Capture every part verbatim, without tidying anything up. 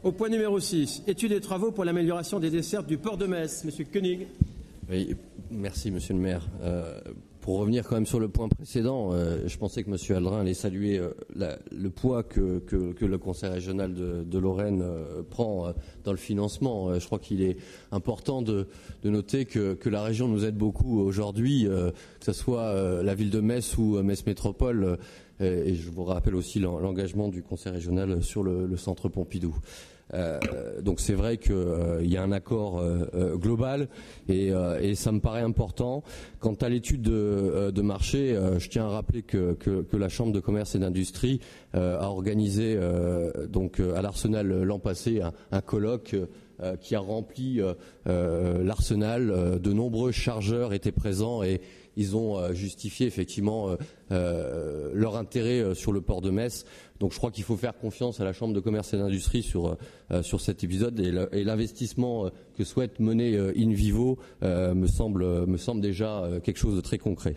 Au point numéro six, études et travaux pour l'amélioration des dessertes du port de Metz. Monsieur Koenig. Oui, merci Monsieur le maire. Euh, pour revenir quand même sur le point précédent, euh, je pensais que Monsieur Aldrin allait saluer euh, la, le poids que, que, que le Conseil régional de, de Lorraine euh, prend euh, dans le financement. Euh, je crois qu'il est important de, de noter que, que la région nous aide beaucoup aujourd'hui, euh, que ce soit euh, la ville de Metz ou euh, Metz Métropole. Euh, et je vous rappelle aussi l'engagement du Conseil régional sur le, le centre Pompidou. Euh, donc c'est vrai qu'il euh, y a un accord euh, euh, global et, euh, et ça me paraît important. Quant à l'étude de, euh, de marché, euh, je tiens à rappeler que, que, que la Chambre de commerce et d'industrie euh, a organisé euh, donc euh, à l'Arsenal l'an passé un, un colloque euh, qui a rempli euh, euh, l'Arsenal. Euh, de nombreux chargeurs étaient présents et ils ont euh, justifié effectivement euh, euh, leur intérêt euh, sur le port de Metz. Donc je crois qu'il faut faire confiance à la Chambre de commerce et d'industrie sur, euh, sur cet épisode et l'investissement euh, que souhaite mener euh, InVivo euh, me, semble, me semble déjà euh, quelque chose de très concret.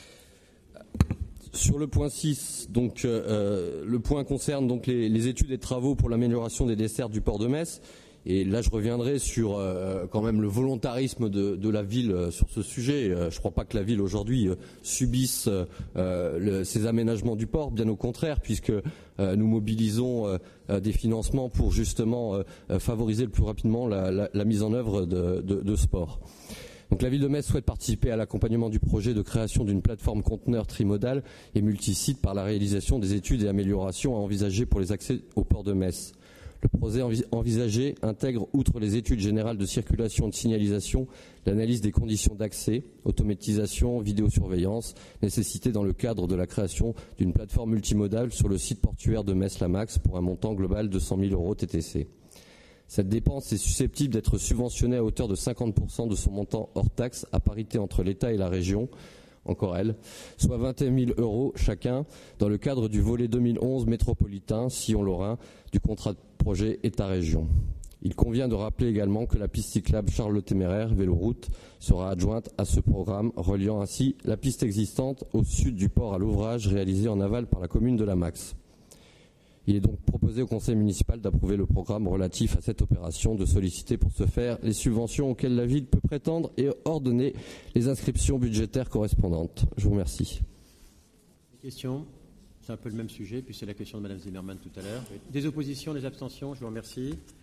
Sur le point six, donc, euh, le point concerne donc les, les études et travaux pour l'amélioration des dessertes du port de Metz. Et là, je reviendrai sur euh, quand même le volontarisme de, de la ville euh, sur ce sujet. Euh, je ne crois pas que la ville aujourd'hui euh, subisse euh, le, ces aménagements du port, bien au contraire, puisque euh, nous mobilisons euh, des financements pour justement euh, favoriser le plus rapidement la, la, la mise en œuvre de, de, de ce port. Donc la ville de Metz souhaite participer à l'accompagnement du projet de création d'une plateforme conteneur trimodale et multisite par la réalisation des études et améliorations à envisager pour les accès au port de Metz. Le projet envisagé intègre, outre les études générales de circulation et de signalisation, l'analyse des conditions d'accès, automatisation, vidéosurveillance, nécessitée dans le cadre de la création d'une plateforme multimodale sur le site portuaire de Metz-la-Max pour un montant global de cent mille euros T T C. Cette dépense est susceptible d'être subventionnée à hauteur de cinquante pour cent de son montant hors taxe à parité entre l'État et la région, encore elle, soit vingt et un mille euros chacun, dans le cadre du volet deux mille onze métropolitain, Sillon-Lorrain, du contrat de projet État-région. Il convient de rappeler également que la piste cyclable Charles Le Téméraire, véloroute, sera adjointe à ce programme, reliant ainsi la piste existante au sud du port à l'ouvrage réalisé en aval par la commune de la Max. Il est donc proposé au conseil municipal d'approuver le programme relatif à cette opération, de solliciter pour ce faire les subventions auxquelles la ville peut prétendre et ordonner les inscriptions budgétaires correspondantes. Je vous remercie. Questions ? C'est un peu le même sujet, puis c'est la question de Mme Zimmermann tout à l'heure. Des oppositions, des abstentions, je vous remercie.